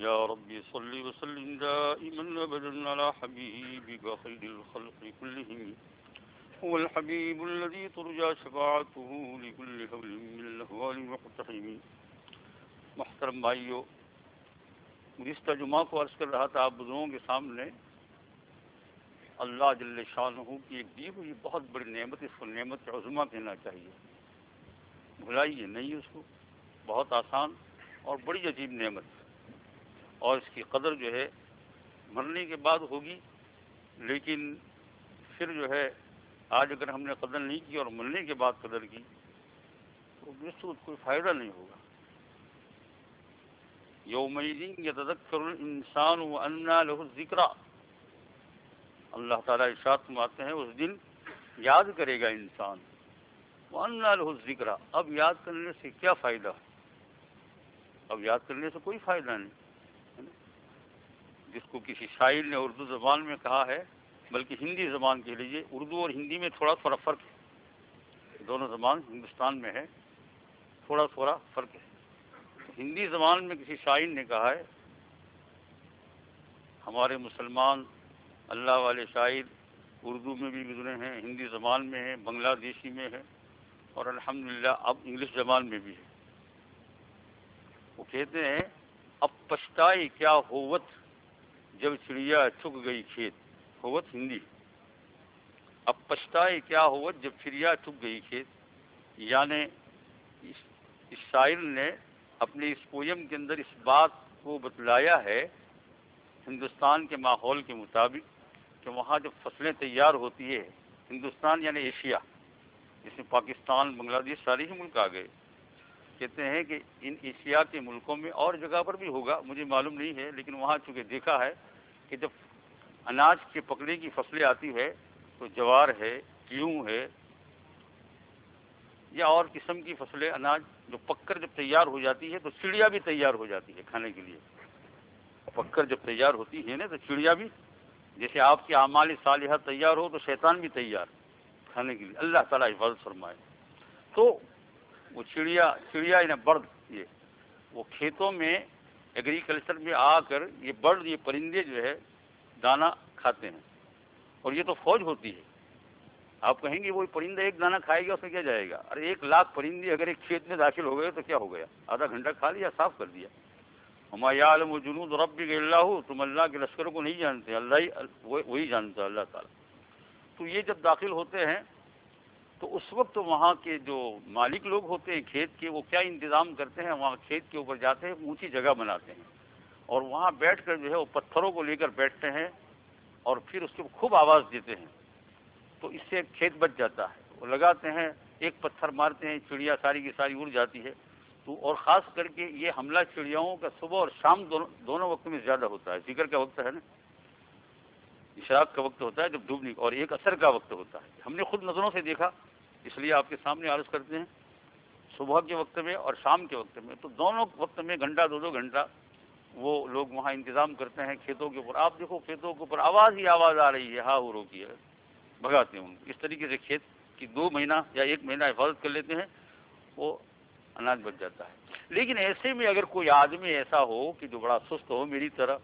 يا ربي صل وسلم دائما أبدا على حبيبك خير الخلق كلهم هو الحبيب الذي ترجى شفاعته لكل هول من الأهوال المقتحم. محترم بھائیو، گزشتہ جمعہ کو عرض کر رہا تھا آپ بزرگوں کے سامنے، اللہ جل شانہ کی ایک دی ہوئی بہت بڑی نعمت، اس کو نعمت عظمیٰ کہنا چاہیے، بھلائیے نہیں اس کو، بہت آسان اور بڑی عجیب نعمت، اور اس کی قدر جو ہے مرنے کے بعد ہوگی، لیکن پھر جو ہے آج اگر ہم نے قدر نہیں کی اور مرنے کے بعد قدر کی تو اس کو کوئی فائدہ نہیں ہوگا. یومئذ یتذکر الانسان وانى له الذکریٰ، اللہ تعالیٰ ارشاد فرماتے ہیں اس دن یاد کرے گا انسان، وانى له الذکریٰ، اب یاد کرنے سے کیا فائدہ؟ اب یاد کرنے سے کوئی فائدہ نہیں. جس کو کسی شاعر نے اردو زبان میں کہا ہے، بلکہ ہندی زبان کہہ لیجیے، اردو اور ہندی میں تھوڑا تھوڑا فرق ہے، دونوں زبان ہندوستان میں ہے، تھوڑا تھوڑا فرق ہے. ہندی زبان میں کسی شاعر نے کہا ہے، ہمارے مسلمان اللہ والے شاعر اردو میں بھی گزرے ہیں، ہندی زبان میں ہیں، بنگلہ دیشی میں ہے، اور الحمدللہ اب انگلش زبان میں بھی ہے. وہ کہتے ہیں اب پچھتائی کیا ہوت جب چڑیا چگ گئی کھیت. ہوت ہندی، اب پچھتائی کیا ہوت جب چڑیا چگ گئی کھیت، یعنی اس شاعر نے اپنے اس پویم کے اندر اس بات کو بتلایا ہے ہندوستان کے ماحول کے مطابق کہ وہاں جب فصلیں تیار ہوتی ہے، ہندوستان یعنی ایشیا، جس میں پاکستان، بنگلہ دیش سارے ہی ملک آ گئے، کہتے ہیں کہ ان ایشیا کے ملکوں میں اور جگہ پر بھی ہوگا، مجھے معلوم نہیں ہے، لیکن وہاں چونکہ دیکھا ہے کہ جب اناج کے پکنے کی فصلیں آتی ہے تو جوار ہے، گیہوں ہے، یا اور قسم کی فصلیں اناج جو پک کر جب تیار ہو جاتی ہے تو چڑیا بھی تیار ہو جاتی ہے کھانے کے لیے. پک کر جب تیار ہوتی ہے نا تو چڑیا بھی، جیسے آپ کے اعمال صالحہ تیار ہو تو شیطان بھی تیار کھانے کے لیے. اللہ تعالیٰ حفاظت فرمائے. تو وہ چڑیا انہیں برڈ، وہ کھیتوں میں ایگریکلچر میں آ کر یہ برڈ، یہ پرندے جو ہے دانہ کھاتے ہیں، اور یہ تو فوج ہوتی ہے. آپ کہیں گے وہی پرندہ ایک دانہ کھائے گا، اس میں کیا جائے گا؟ ارے 1,00,000 پرندے اگر ایک کھیت میں داخل ہو گئے تو کیا ہو گیا؟ آدھا گھنٹہ کھا لیا، صاف کر دیا. وما یعلم جنود ربک الا ھو، تم اللہ کے لشکر کو نہیں جانتے، اللہ ہی وہی جانتا ہے، اللہ تعالیٰ. تو یہ جب داخل ہوتے ہیں تو اس وقت وہاں کے جو مالک لوگ ہوتے ہیں کھیت کے، وہ کیا انتظام کرتے ہیں، وہاں کھیت کے اوپر جاتے ہیں، اونچی جگہ بناتے ہیں، اور وہاں بیٹھ کر جو ہے وہ پتھروں کو لے کر بیٹھتے ہیں اور پھر اس کو خوب آواز دیتے ہیں، تو اس سے کھیت بچ جاتا ہے. وہ لگاتے ہیں، ایک پتھر مارتے ہیں، چڑیا ساری کی ساری اڑ جاتی ہے. تو اور خاص کر کے یہ حملہ چڑیاؤں کا صبح اور شام دونوں وقت میں زیادہ ہوتا ہے. ذکر کا وقت ہے نا، اشراق کا وقت ہوتا ہے جب ڈوبنے، اور ایک اثر کا وقت ہوتا ہے. ہم نے خود نظروں سے دیکھا، اس لیے آپ کے سامنے عرض کرتے ہیں، صبح کے وقت میں اور شام کے وقت میں، تو دونوں وقت میں گھنٹہ دو گھنٹہ وہ لوگ وہاں انتظام کرتے ہیں کھیتوں کے اوپر. آپ دیکھو کھیتوں کے اوپر آواز ہی آواز آ رہی ہے، ہاں ہو روکی ہے، بھگاتے ہیں ان کو. اس طریقے سے کھیت کی 2 مہینہ یا 1 مہینہ حفاظت کر لیتے ہیں، وہ اناج بچ جاتا ہے. لیکن ایسے میں اگر کوئی آدمی ایسا ہو کہ جو بڑا سست ہو میری طرح،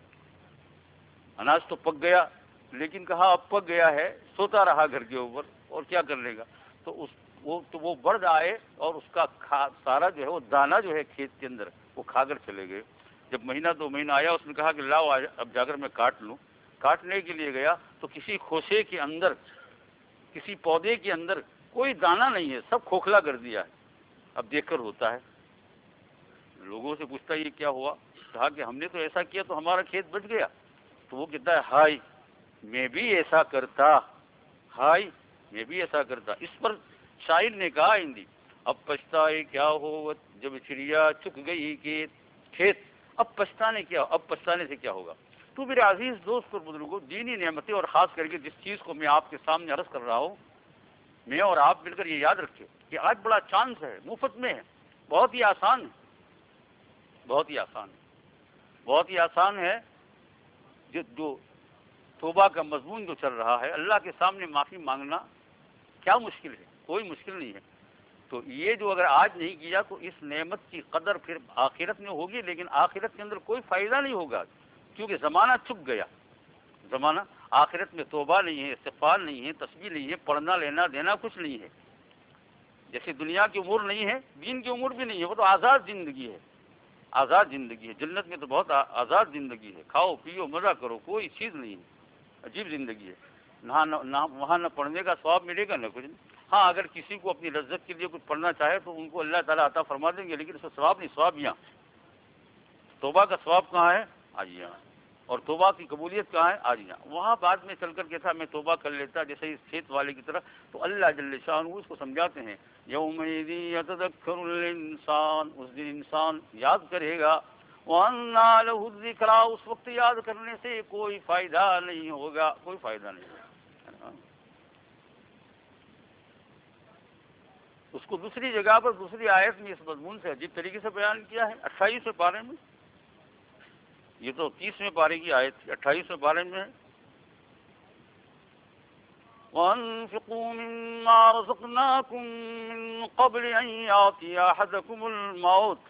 اناج تو پک گیا لیکن کہا اب پک گیا ہے، سوتا رہا گھر کے اوپر، اور کیا کر لے گا؟ تو وہ برد آئے اور اس کا سارا جو ہے وہ دانہ جو ہے کھیت کے اندر وہ کھا کر چلے گئے. جب مہینہ 2 مہینہ آیا، اس نے کہا کہ لاؤ اب جا کر میں کاٹ لوں. کاٹنے کے لیے گیا تو کسی خوشے کے اندر، کسی پودے کے اندر کوئی دانہ نہیں ہے، سب کھوکھلا کر دیا ہے. اب دیکھ کر ہوتا ہے، لوگوں سے پوچھتا یہ کیا ہوا؟ کہا کہ ہم نے تو ایسا کیا تو ہمارا کھیت بچ گیا. تو وہ کہتا ہے ہائی میں بھی ایسا کرتا، ہائی میں بھی ایسا کرتا. اس پر شاعر نے کہا ہندی، اب پچھتائے کیا ہو جب چڑیا چک گئی کھیت. اب پچھتانے سے کیا ہوگا؟ تو میرے عزیز دوست اور بزرگوں، دینی نعمتیں اور خاص کر کے جس چیز کو میں آپ کے سامنے عرض کر رہا ہوں، میں اور آپ مل کر یہ یاد رکھیں کہ آج بڑا چانس ہے، مفت میں ہے، بہت ہی آسان ہے، بہت ہی آسان ہے، بہت ہی آسان ہے. جو توبہ کا مضمون جو چل رہا ہے، اللہ کے سامنے معافی مانگنا کیا مشکل ہے؟ کوئی مشکل نہیں ہے. تو یہ جو اگر آج نہیں کیا تو اس نعمت کی قدر پھر آخرت میں ہوگی، لیکن آخرت کے اندر کوئی فائدہ نہیں ہوگا، کیونکہ زمانہ چک گیا۔ زمانہ آخرت میں توبہ نہیں ہے، استغفار نہیں ہے، تسبیح نہیں ہے، پڑھنا لینا دینا کچھ نہیں ہے۔ جیسے دنیا کی امور نہیں ہے، دین کی امور بھی نہیں ہے، وہ تو آزاد زندگی ہے، آزاد زندگی ہے۔ جنت میں تو بہت آزاد زندگی ہے، کھاؤ پیو مزہ کرو، کوئی چیز نہیں ہے، عجیب زندگی ہے۔ وہاں نہ پڑھنے کا ثواب ملے گا نہ کچھ۔ ہاں اگر کسی کو اپنی لذت کے لیے کچھ پڑھنا چاہے تو ان کو اللہ تعالیٰ عطا فرما دیں گے، لیکن اس کا ثواب نہیں، ثواب یہاں۔ توبہ کا ثواب کہاں ہے؟ آج یہاں۔ اور توبہ کی قبولیت کہاں ہے؟ آج یہاں۔ وہاں بعد میں چل کر کے تھا میں توبہ کر لیتا جیسے اس کھیت والے کی طرح، تو اللہ جل شانہ اس کو سمجھاتے ہیں یومئذ یتذکر الانسان، اس دن انسان یاد کرے گا، وَأَنَّىٰ لَهُ الذِّكْرَىٰ، اس وقت یاد کرنے سے کوئی فائدہ نہیں ہوگا، کوئی فائدہ نہیں ہوگا۔ اس کو دوسری جگہ پر دوسری آیت میں اس مضمون سے عجیب طریقے سے بیان کیا ہے، 28ویں پارے میں۔ یہ تو 30ویں پارے کی آیت تھی، 28ویں پارے میں ہے وَأَنفِقُوا مِمَّا رَزَقْنَاكُم مِّن قَبْلِ أَن يَأْتِيَ أَحَدَكُمُ الْمَوْتُ،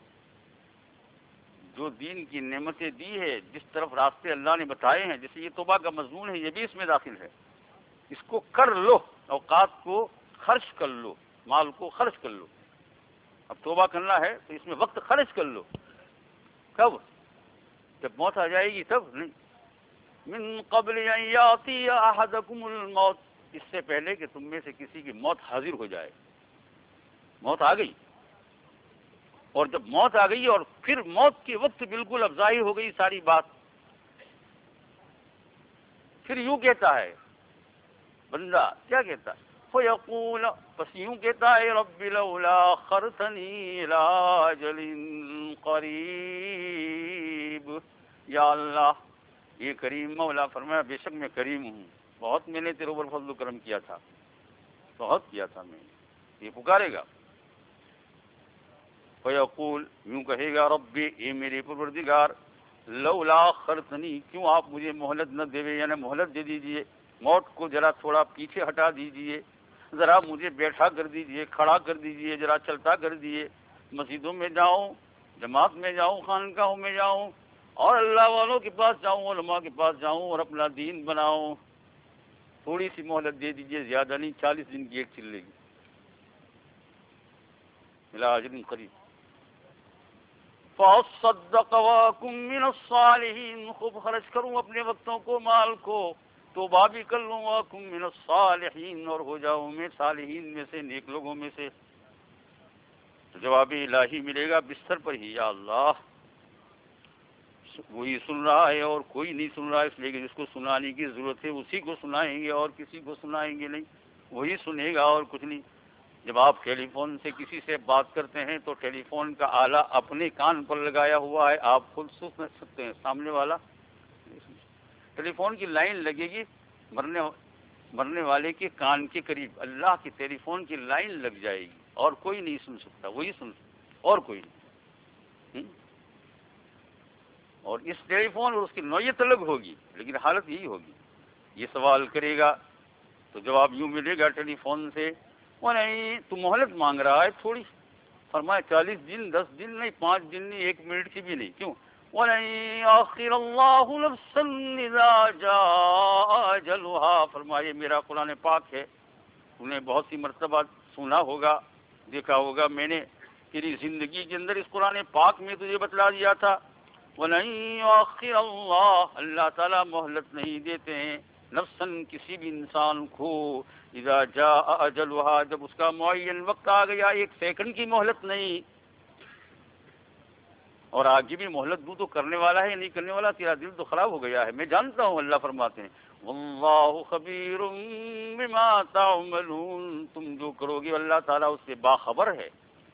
جو دین کی نعمتیں دی ہے، جس طرف راستے اللہ نے بتائے ہیں، جیسے یہ توبہ کا مضمون ہے، یہ بھی اس میں داخل ہے۔ اس کو کر لو، اوقات کو خرچ کر لو، مال کو خرچ کر لو۔ اب توبہ کرنا ہے تو اس میں وقت خرچ کر لو۔ کب؟ جب موت آ جائے گی تب نہیں۔ من قبل ان یاتی احدکم الموت، اس سے پہلے کہ تم میں سے کسی کی موت حاضر ہو جائے۔ موت آ گئی، اور جب موت آ گئی اور پھر موت کے وقت بالکل افزائی ہو گئی ساری بات، پھر یوں کہتا ہے بندہ، کیا کہتا ہے؟ فیقول، بس یوں کہتا ہے رب لولا اخرتنی الی اجل قریب، یا اللہ، یہ کریم مولا فرمایا بے شک میں کریم ہوں، بہت میں نے تیرے اوپر فضل و کرم کیا تھا، بہت کیا تھا میں نے۔ یہ پکارے گا، فیقول، یوں کہے گا ربی، اے میرے پروردگار، لولا اخرتنی، کیوں آپ مجھے مہلت نہ دے، یعنی مہلت دے دیجئے، موت کو ذرا تھوڑا پیچھے ہٹا دیجئے، ذرا مجھے بیٹھا کر دیجئے، کھڑا کر دیجئے، ذرا چلتا کر دیجئے، مسجدوں میں جاؤں، جماعت میں جاؤں، خانقاہوں میں جاؤں، اور اللہ والوں کے پاس جاؤں، علماء کے پاس جاؤں، اور اپنا دین بناؤں۔ تھوڑی سی مہلت دے دیجئے، زیادہ نہیں، 40 دن کی ایک چلے گی، الی اجل قریب۔ فَأَصَّدَّقَ وَأَكُن مِّنَ الصَّالِحِينَ، خوب خرچ کروں اپنے وقتوں کو، مال کو، توبہ بھی کر لوں، وَأَكُن مِّنَ الصَّالِحِينَ، اور ہو جاؤں میں صالحین میں سے، نیک لوگوں میں سے۔ تو جواب الہی ملے گا بستر پر ہی، یا اللہ، وہی سن رہا ہے اور کوئی نہیں سن رہا، اس لیے کہ جس کو سنانے کی ضرورت ہے اسی کو سنائیں گے، اور کسی کو سنائیں گے نہیں، وہی سنے گا اور کچھ نہیں۔ جب آپ ٹیلی فون سے کسی سے بات کرتے ہیں تو ٹیلی فون کا آلہ اپنے کان پر لگایا ہوا ہے، آپ خود سن سکتے ہیں، سامنے والا ٹیلی فون کی لائن لگے گی مرنے والے کے کان کے قریب، اللہ کی ٹیلی فون کی لائن لگ جائے گی، اور کوئی نہیں سن سکتا، وہی سن سکتا، اور کوئی نہیں۔ اور اس ٹیلی فون اور اس کی نوعیت الگ ہوگی، لیکن حالت یہی ہوگی۔ یہ سوال کرے گا تو جواب یوں ملے گا ٹیلی فون سے، وہ نہیں، تو مہلت مانگ رہا ہے تھوڑی، فرمایا 40 دن، 10 دن نہیں، 5 دن نہیں، 1 منٹ کی بھی نہیں، کیوں؟ وَلَن يُؤَخِّرَ اللَّهُ نَفْسًا إِذَا جَاءَ أَجَلُهَا، فرمایا میرا قرآن پاک ہے، تم نے بہت سی مرتبہ سنا ہوگا، دیکھا ہوگا، میں نے تیری زندگی کے اندر اس قرآن پاک میں تجھے بتلا دیا تھا، وَلَن يُؤَخِّرَ اللَّهُ، اللہ تعالیٰ مہلت نہیں دیتے ہیں، نفساً کسی بھی انسان کو، اذا جاء اجلها، جب اس کا معین وقت آ گیا، 1 سیکنڈ کی مہلت نہیں۔ اور آگے بھی مہلت دوں تو کرنے والا ہے یا نہیں کرنے والا، تیرا دل تو خراب ہو گیا ہے، میں جانتا ہوں، اللہ فرماتے ہیں واللہ خبیر بما تعملون، تم جو کرو گے اللہ تعالیٰ اس سے باخبر ہے۔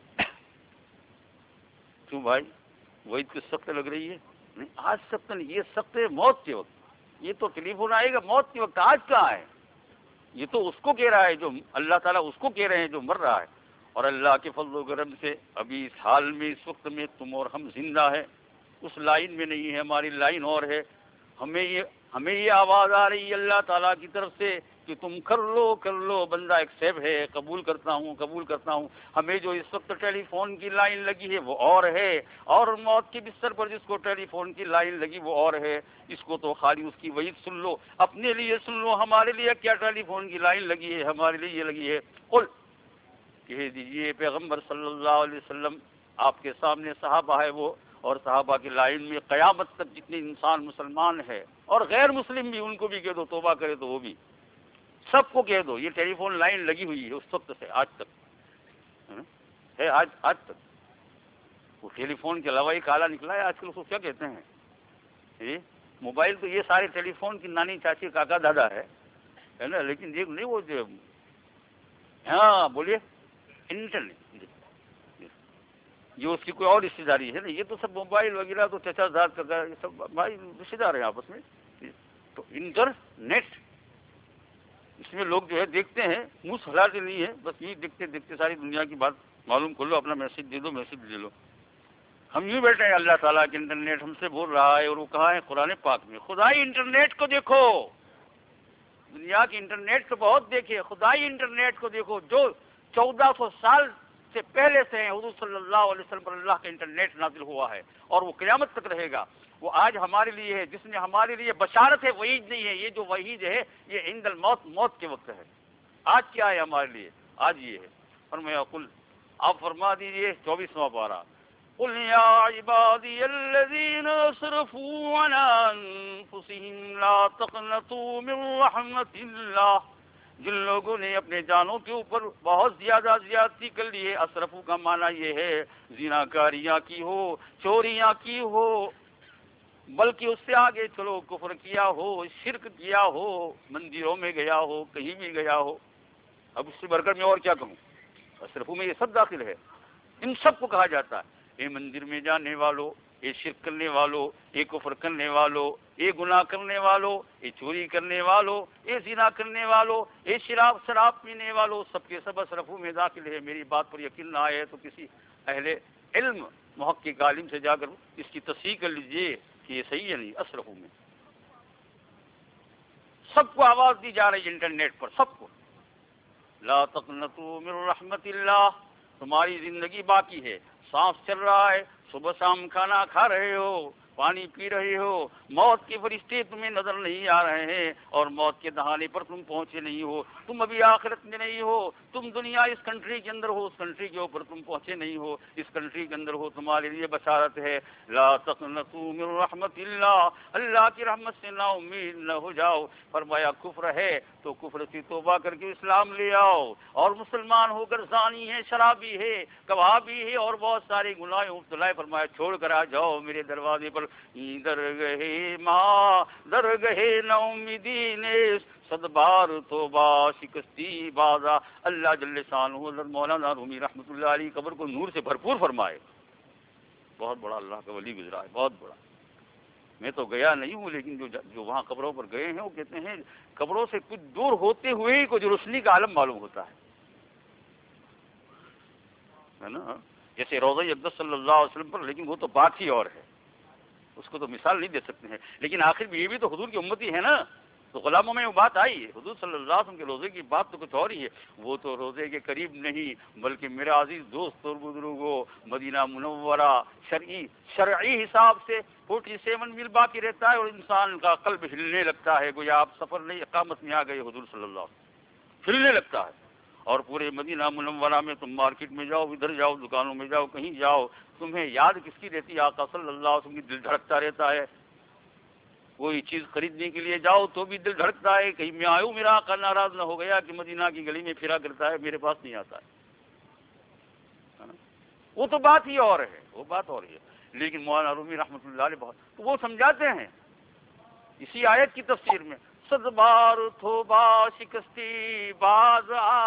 کیوں بھائی، وہی کچھ سخت لگ رہی ہے؟ نہیں، آج سخت نہیں، یہ سخت ہے موت کے وقت، یہ تو ٹیلی فون آئے گا موت کے وقت، آج کہاں ہے؟ یہ تو اس کو کہہ رہا ہے جو اللہ تعالیٰ اس کو کہہ رہے ہیں جو مر رہا ہے، اور اللہ کے فضل و کرم سے ابھی اس حال میں، اس وقت میں تم اور ہم زندہ ہیں، اس لائن میں نہیں ہے، ہماری لائن اور ہے، ہمیں یہ آواز آ رہی ہے اللہ تعالیٰ کی طرف سے کہ تم کر لو بندہ ایکسیپٹ ہے، قبول کرتا ہوں. ہمیں جو اس وقت ٹیلی فون کی لائن لگی ہے وہ اور ہے، اور موت کے بستر پر جس کو ٹیلی فون کی لائن لگی وہ اور ہے. اس کو تو خالی اس کی وعید سن لو، اپنے لیے سن لو، ہمارے لیے کیا ٹیلی فون کی لائن لگی ہے، ہمارے لیے یہ لگی ہے. قل کہہ دیجئے پیغمبر صلی اللہ علیہ وسلم، آپ کے سامنے صحابہ ہے وہ، اور صحابہ کی لائن میں قیامت تک جتنے انسان مسلمان ہے اور غیر مسلم بھی، ان کو بھی کہہ دو توبہ کرے تو وہ بھی، سب کو کہہ دو یہ ٹیلی فون لائن لگی ہوئی ہے اس وقت سے آج تک ہے. آج تک وہ ٹیلی فون کے علاوہ ایک آلہ نکلا ہے آج کل، اس کو کیا کہتے ہیں موبائل. تو یہ سارے ٹیلی فون کی نانی چاچی کاکا دادا ہے نا، لیکن یہ نہیں وہ جو ہاں بولیے انٹرنیٹ یہ اس کی کوئی اور رشتے داری ہے نا. یہ تو سب موبائل وغیرہ تو چچا زاد کا یہ سب بھائی رشتے دار ہیں آپس میں. تو انٹرنیٹ اس میں لوگ جو ہے دیکھتے ہیں، منہ ہلاتے نہیں ہے، بس یہ دیکھتے دیکھتے ساری دنیا کی بات معلوم کر لو، اپنا میسج دے دو، میسج دے لو. ہم یوں بیٹھے ہیں اللہ تعالیٰ کے انٹرنیٹ ہم سے بول رہا ہے، اور وہ کہاں ہے قرآن پاک میں. خدائی انٹرنیٹ کو دیکھو، دنیا کی انٹرنیٹ تو بہت دیکھے، خدائی انٹرنیٹ کو دیکھو جو 1400 سال سے پہلے سے ہیں. حضور صلی اللہ علیہ وسلم پر اللہ کا انٹرنیٹ نازل ہوا ہے اور وہ قیامت تک رہے گا. وہ آج ہمارے لیے ہے، جس میں ہمارے لیے بشارت ہے، وعید نہیں ہے. یہ جو وعید ہے یہ عند الموت، موت کے وقت ہے. آج کیا ہے ہمارے لیے؟ آج یہ ہے. فرمایا قل، آپ فرما دیجئے 24واں پارہ، قل یا عبادی الذین اسرفوا علی انفسہم لا تقنطوا من رحمت اللہ. جن لوگوں نے اپنے جانوں کے اوپر بہت زیادہ زیادتی کر لی ہے. اسرفو کا معنی یہ ہے زناکاریاں کی ہو، چوریاں کی ہو، بلکہ اس سے آگے چلو کفر کیا ہو، شرک کیا ہو، مندروں میں گیا ہو، کہیں بھی گیا ہو. اب اس سے بڑھ کر میں اور کیا کہوں؟ اسرفو میں یہ سب داخل ہے. ان سب کو کہا جاتا ہے اے مندر میں جانے والو، اے شرک کرنے والو، اے کفر کرنے والو، اے گناہ کرنے والو، اے چوری کرنے والو، اے زنا کرنے والو، اے شراب پینے والو، سب کے سب اسرفو میں داخل ہے. میری بات پر یقین نہ آئے تو کسی اہل علم محقق عالم سے جا کر اس کی تصحیح کر لیجئے کہ یہ صحیح ہے نہیں. اسرفو میں سب کو آواز دی جا رہی ہے انٹرنیٹ پر، سب کو لا تقنطوا من رحمت اللہ. تمہاری زندگی باقی ہے، سانس چل رہا ہے، صبح شام کھانا کھا رہے ہو، پانی پی رہے ہو، موت کے فرشتے تمہیں نظر نہیں آ رہے ہیں اور موت کے دہانے پر تم پہنچے نہیں ہو. تم ابھی آخرت میں نہیں ہو، تم دنیا اس کنٹری کے اندر ہو، اس کنٹری کے اوپر تم پہنچے نہیں ہو، اس کنٹری کے اندر ہو. تمہارے لیے بشارت ہے لا تقنطوا من رحمت اللہ. اللہ کی رحمت سے نا امید نہ ہو جاؤ. فرمایا کفر ہے تو کفر سے توبہ کر کے اسلام لے آؤ، اور مسلمان ہو کر زانی ہے، شرابی ہے، کبابی ہے اور بہت سارے گناہ مبتلا ہے، فرمایا چھوڑ کر آ جاؤ میرے دروازے پر. درگہے ماں درگہے نہ امیدی نے صد بار توبہ شکستی بازا. اللہ جل شانہ حضرت مولانا رومی رحمۃ اللہ علیہ قبر کو نور سے بھرپور فرمائے. بہت بڑا اللہ کا ولی گزرا ہے، بہت بڑا. میں تو گیا نہیں ہوں، لیکن جو وہاں قبروں پر گئے ہیں وہ کہتے ہیں قبروں سے کچھ دور ہوتے ہوئے ہی کچھ روشنی کا عالم معلوم ہوتا ہے نا. جیسے روضہ اقدس صلی اللہ علیہ وسلم پر، لیکن وہ تو بات ہی اور ہے، اس کو تو مثال نہیں دے سکتے ہیں. لیکن آخر میں یہ بھی تو حضور کی امتی ہے نا، تو غلاموں میں وہ بات آئی ہے. حضور صلی اللہ علیہ وسلم کے روزے کی بات تو کچھ اور ہی ہے. وہ تو روزے کے قریب نہیں بلکہ میرا عزیز دوست اور بزرگوں، مدینہ منورہ شرعی حساب سے 47 میل باقی رہتا ہے اور انسان کا قلب ہلنے لگتا ہے، گویا آپ سفر نہیں اقامت میں آ گئے. حضور صلی اللہ علیہ وسلم ہلنے لگتا ہے. اور پورے مدینہ منورہ میں تم مارکیٹ میں جاؤ، ادھر جاؤ، دکانوں میں جاؤ، کہیں جاؤ، تمہیں یاد کس کی رہتی ہے؟ آقا صلی اللہ علیہ وسلم کی دل دھڑکتا رہتا ہے. کوئی چیز خریدنے کے لیے جاؤ تو بھی دل دھڑکتا ہے، کہیں میں آؤں میرا آقا ناراض نہ ہو گیا کہ مدینہ کی گلی میں پھرا کرتا ہے، میرے پاس نہیں آتا ہے. وہ تو بات ہی اور ہے، وہ بات اور ہے. لیکن مولانا رومی رحمۃ اللہ علیہ بہت تو وہ سمجھاتے ہیں اسی آیت کی تفسیر میں، صد بار توبہ شکستی باز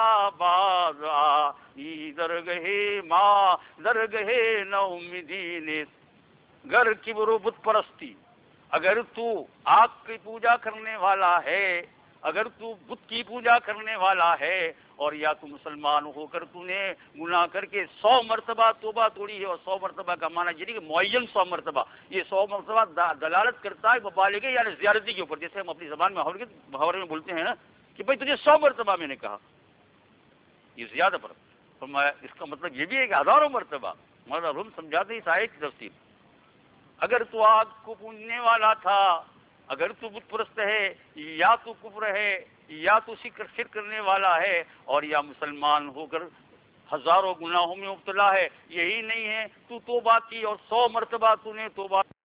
آ درگہے ماں درگہے نہ امیدی نے. گر کبر و بت پرستی، اگر تو آگ کی پوجا کرنے والا ہے، اگر تو بت کی پوجا کرنے والا ہے، اور یا تو مسلمان ہو کر تو نے گناہ کر کے 100 مرتبہ توبہ توڑی ہے، اور 100 مرتبہ کا معنی یہ نہیں کہ معین 100 مرتبہ، یہ 100 مرتبہ دلالت کرتا ہے مبالغے یعنی زیادتی کے اوپر. جیسے ہم اپنی زبان میں محاورے میں بولتے ہیں نا کہ بھئی تجھے 100 مرتبہ میں نے کہا، یہ زیادہ پر فرمایا اس کا مطلب یہ بھی ہے کہ ہزاروں مرتبہ. مولانا روم سمجھاتے ہیں اس آیت کی تفسیر. اگر تو آگ کو پوجنے والا تھا، اگر تو بت پرست ہے، یا تو کفر ہے، یا تو شرک کرنے والا ہے، اور یا مسلمان ہو کر ہزاروں گناہوں میں مبتلا ہے، یہی نہیں ہے تو توبہ کی اور 100 مرتبہ تو نے توبہ